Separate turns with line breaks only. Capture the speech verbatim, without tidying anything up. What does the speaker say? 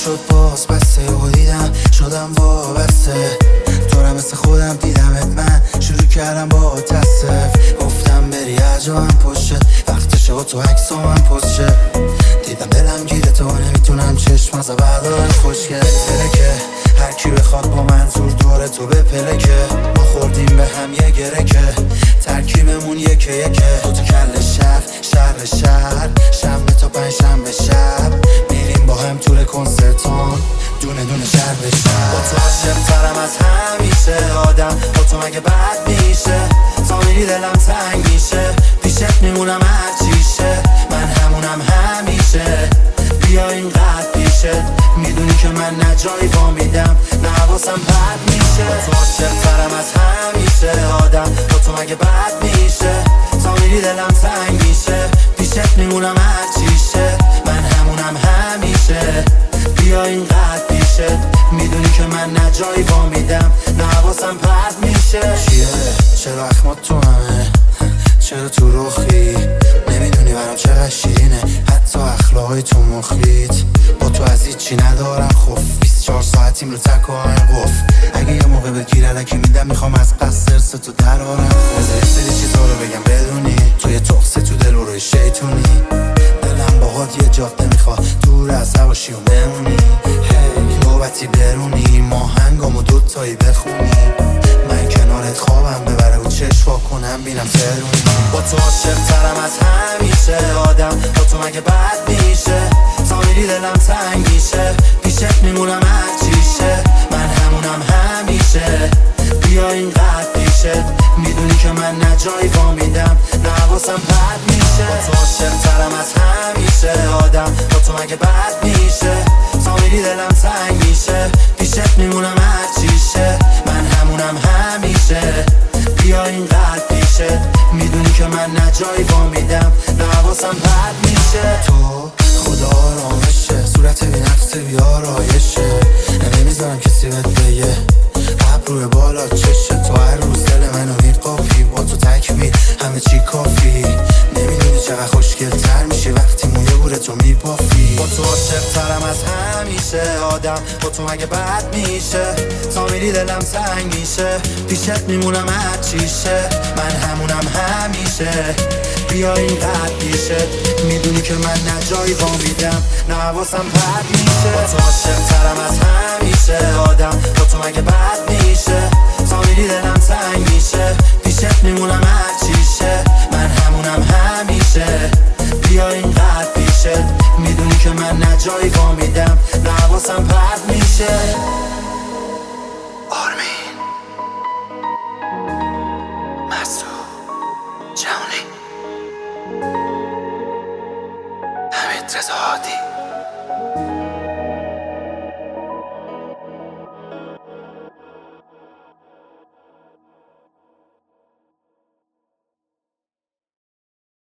شد باز بسته و دیدم شدم وابسته تو را مثل خودم دیدمت من شروع کردم با تصف گفتم بری عجبم پشت وقتشه با تو عکس و من پشت دیدم دلم گیره تو نمیتونم چشم از بردارم خوشگل ترکه هر کی بخواد با منظور دور تو به پلکه ما خوردیم به هم یه گرکه ترکیبمون یکه یکه دو تا کل شهر شهر شهر شنبه تا پنج شنبه شب میریم با هم طول کنسرتون دونه دونه شهر به شهر با تو عاشق ترم از همیشه آدم با تو مگه بد میشه تا میری دلم تنگ میشه پیشت میمونم هر چیشه من همونم همیشه بیا اینقدر پیشه میدونی که من نه جایی وا میدم نه حواسم پرت میشه با تو عاشق ترم از همیشه آدم با تو مگه بد میشه تا میری دلم تنگ میشه پیشت میمونم هر چیشه من همونم همیشه بیا اینقدر پیشه میدونی که من نه جایی وا میدم نه حواسم پرت میشه چیه؟ چرا اخمات تو همه؟ چرا تو رخی؟ نمیدونی برام چقدر شیرینه حتی اخلاقای تو مخلیت با تو از هیچی ندارم خوف بیست و چهار ساعتیم رو تک و آین قف اگه یه موقع بگیر علکی میدم میخوام از قصد ارس تو درارم بذاری سری چیزا رو بگم بدونی توی تخصه تو دل و روی شیطونی دلم باهات یه جاده میخواد دور از هواشی و بمونی هی نوبتی برونی ماهنگامو دوتایی بخونی من کنارت خوابم ببره و چشوا کنم بینم ترونی با تو عاشق ترم از همیشه آدم با تو مگه بد میشه تا میری دلم تنگ میشه پیشت میمونم هر چیشه من همونم همیشه بیا اینقدر پیشه میدونی که من نه جایی وا میدم نه حواسم پرت میشه با تو عاشق ترم از همیشه آدم با تو مگه بد میشه تا میری دلم تنگ میشه پیشت میمونم هر چیشه من همونم همیشه بیا اینقدر پیشه میدونی که من نه جایی وا میدم نه حواسم پرت میشه تو خدا آرامشه صورت بی نفس بی آرایشه نمیذارم کسی بهت بگه ابروی بالا چشه تو هر روز دل منو میقافی با تو تکمیل همه چی کافی نمیدونی چقدر خوشگل تر میشی وقتی موی بوره تو میبافی با تو عاشق ترم از همیشه آدم با تو مگه بد میشه تا میری دلم تنگ میشه پیشت میمونم هر چیشه من همونم همیشه بیا اینقدر پیشه میدونی که من نه جایی وا میدم نه حواسم پرت میشه با تو عاشق ترم از همیشه آدم با تو مگه بد میشه تا میری دلم تنگ میشه پیشت میمونم هر چیشه من همونم همیشه بیا اینقدر پیشه میدونی که من نه جایی وا میدم نه حواسم پرت میشه